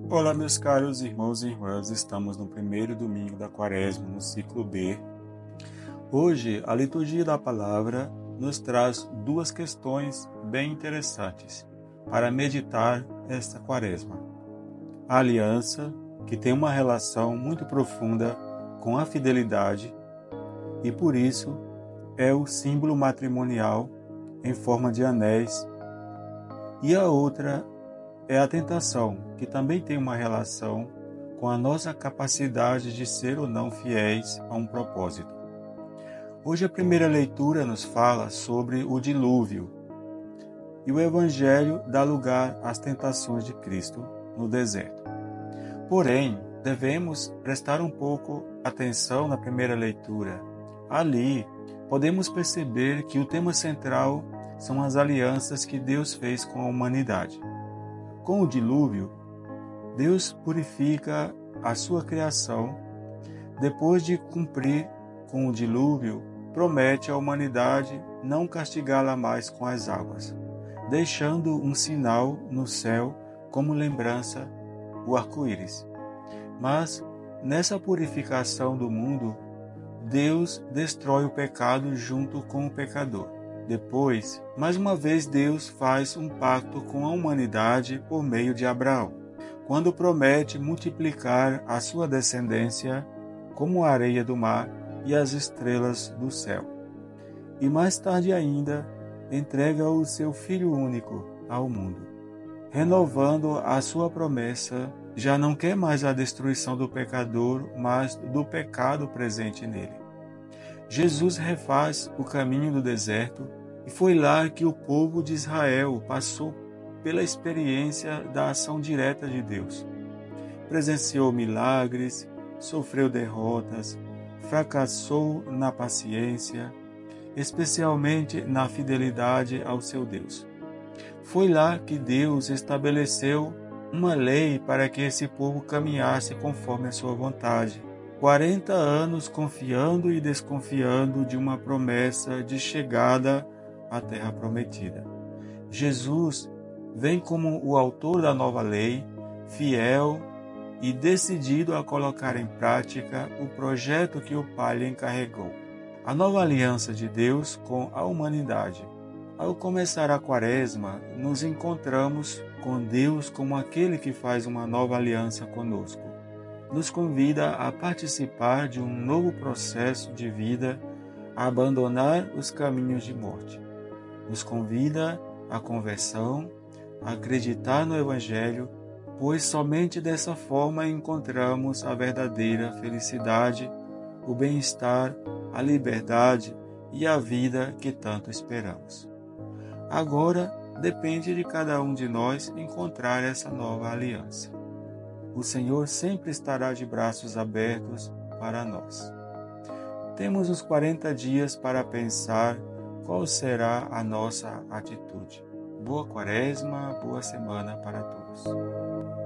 Olá, meus caros irmãos e irmãs, estamos no primeiro domingo da Quaresma, no ciclo B. Hoje, a liturgia da palavra nos traz duas questões bem interessantes para meditar esta Quaresma. A aliança, que tem uma relação muito profunda com a fidelidade e, por isso, é o símbolo matrimonial em forma de anéis, e a outra é a tentação, que também tem uma relação com a nossa capacidade de ser ou não fiéis a um propósito. Hoje a primeira leitura nos fala sobre o dilúvio, e o Evangelho dá lugar às tentações de Cristo no deserto. Porém, devemos prestar um pouco atenção na primeira leitura. Ali, podemos perceber que o tema central são as alianças que Deus fez com a humanidade. Com o dilúvio, Deus purifica a sua criação. Depois de cumprir com o dilúvio, promete à humanidade não castigá-la mais com as águas, deixando um sinal no céu como lembrança, o arco-íris. Mas, nessa purificação do mundo, Deus destrói o pecado junto com o pecador. Depois, mais uma vez Deus faz um pacto com a humanidade por meio de Abraão, quando promete multiplicar a sua descendência como a areia do mar e as estrelas do céu. E mais tarde ainda, entrega o seu Filho único ao mundo. Renovando a sua promessa, já não quer mais a destruição do pecador, mas do pecado presente nele. Jesus refaz o caminho do deserto e foi lá que o povo de Israel passou pela experiência da ação direta de Deus. Presenciou milagres, sofreu derrotas, fracassou na paciência, especialmente na fidelidade ao seu Deus. Foi lá que Deus estabeleceu uma lei para que esse povo caminhasse conforme a sua vontade. 40 anos confiando e desconfiando de uma promessa de chegada à terra prometida. Jesus vem como o autor da nova lei, fiel e decidido a colocar em prática o projeto que o Pai lhe encarregou. A nova aliança de Deus com a humanidade. Ao começar a Quaresma, nos encontramos com Deus como aquele que faz uma nova aliança conosco. Nos convida a participar de um novo processo de vida, a abandonar os caminhos de morte. Nos convida à conversão, a acreditar no Evangelho, pois somente dessa forma encontramos a verdadeira felicidade, o bem-estar, a liberdade e a vida que tanto esperamos. Agora, depende de cada um de nós encontrar essa nova aliança. O Senhor sempre estará de braços abertos para nós. Temos os 40 dias para pensar qual será a nossa atitude. Boa Quaresma, boa semana para todos.